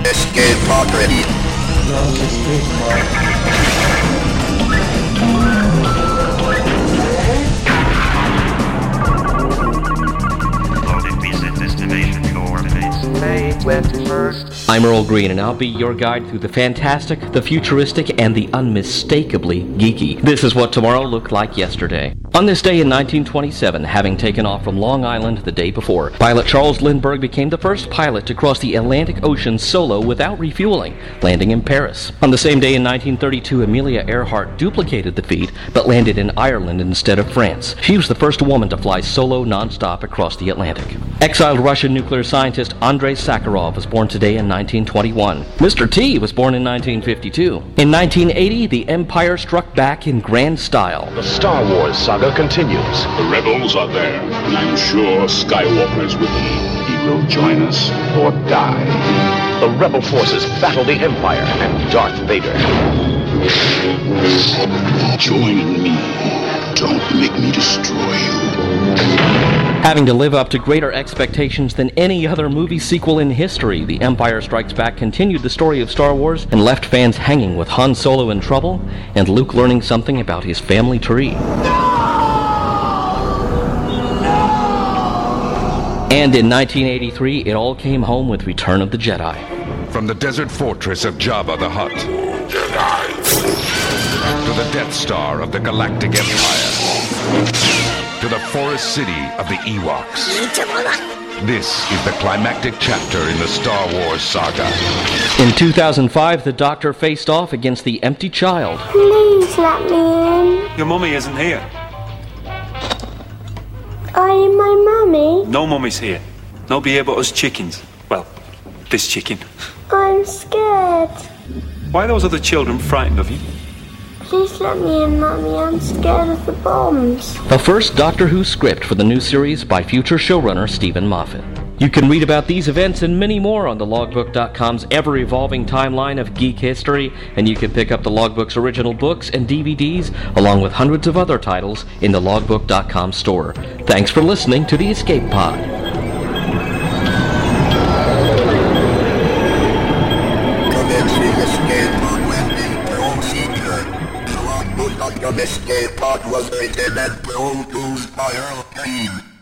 Escape pod ready. Launch escape pod. May 21st. I'm Earl Green, and I'll be your guide through the fantastic, the futuristic, and the unmistakably geeky. This is what tomorrow looked like yesterday. On this day in 1927, having taken off from Long Island the day before, pilot Charles Lindbergh became the first pilot to cross the Atlantic Ocean solo without refueling, landing in Paris. On the same day in 1932, Amelia Earhart duplicated the feat, but landed in Ireland instead of France. She was the first woman to fly solo non-stop across the Atlantic. Exiled Russian nuclear scientist Andrei Sakharov was born today in 1921. Mr. T was born in 1952. In 1980, the Empire struck back in grand style. The Star Wars saga continues. The rebels are there, and I'm sure Skywalker is with them. He will join us or die. The rebel forces battle the Empire and Darth Vader. Join me. Don't make me destroy you. Having to live up to greater expectations than any other movie sequel in history, The Empire Strikes Back continued the story of Star Wars and left fans hanging with Han Solo in trouble and Luke learning something about his family tree. And in 1983, it all came home with Return of the Jedi. From the desert fortress of Jabba the Hutt to the Death Star of the Galactic Empire to the forest city of the Ewoks. This is the climactic chapter in the Star Wars saga. In 2005, the Doctor faced off against the Empty Child. Please let me in. Your mummy isn't here. Are you my mummy? No mummy's here. Nobody here but us chickens. Well, this chicken. I'm scared. Why are those other children frightened of you? Please let me in, Mummy. I'm scared of the bombs. The first Doctor Who script for the new series by future showrunner Stephen Moffat. You can read about these events and many more on the Logbook.com's ever-evolving timeline of geek history, and you can pick up the Logbook's original books and DVDs, along with hundreds of other titles, in the Logbook.com store. Thanks for listening to the Escape Pod. Escape pod was written and produced by Earl Green.